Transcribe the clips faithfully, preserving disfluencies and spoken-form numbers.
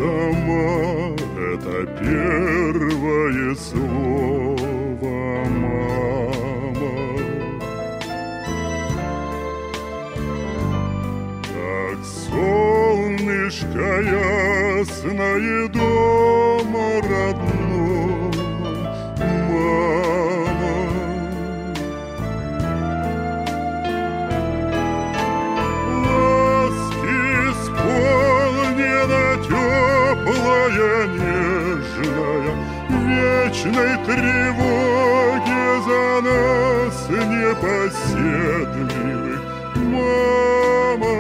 сама — это первое слово «мама». Как солнышко ясное дома родном, мама. Ласки исполнена теплая, нежная, вечной тревоги за нас непоседливых, мама.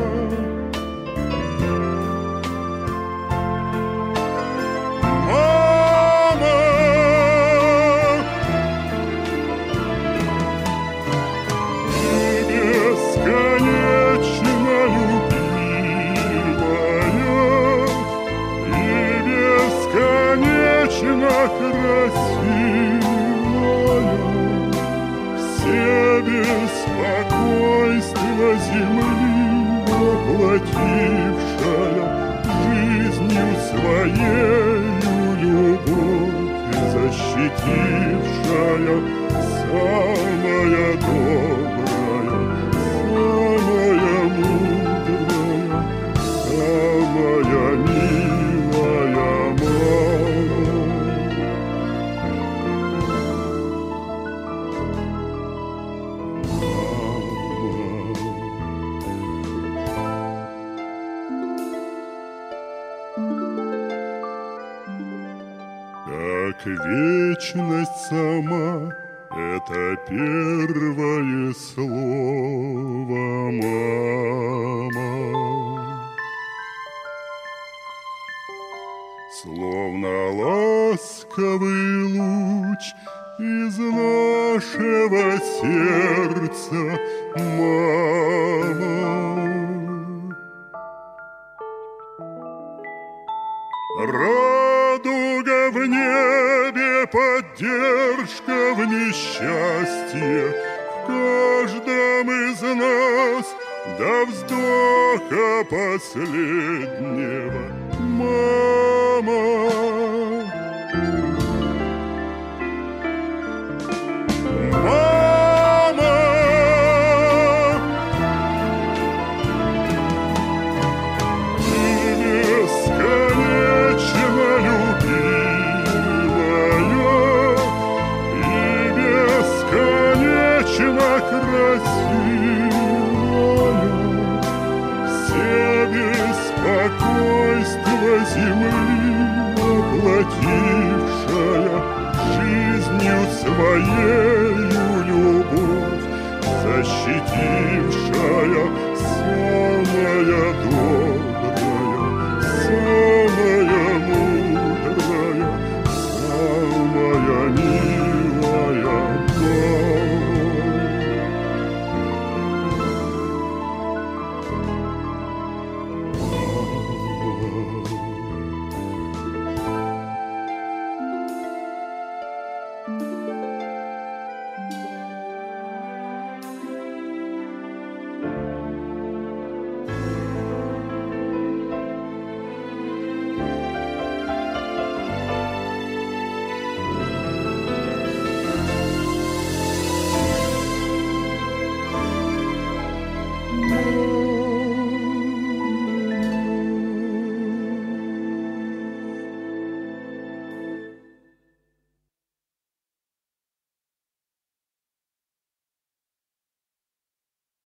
Красивая, все беспокойства земли воплотившая, жизнью своею любовь защитившая, самая добрая, самая мудрая, самая милая мама. Как вечность сама — это первое слово «мама». Словно ласковый луч из нашего сердца, мама. Радуга в небе, поддержка в несчастье, в каждом из нас до вздоха последнего, мама.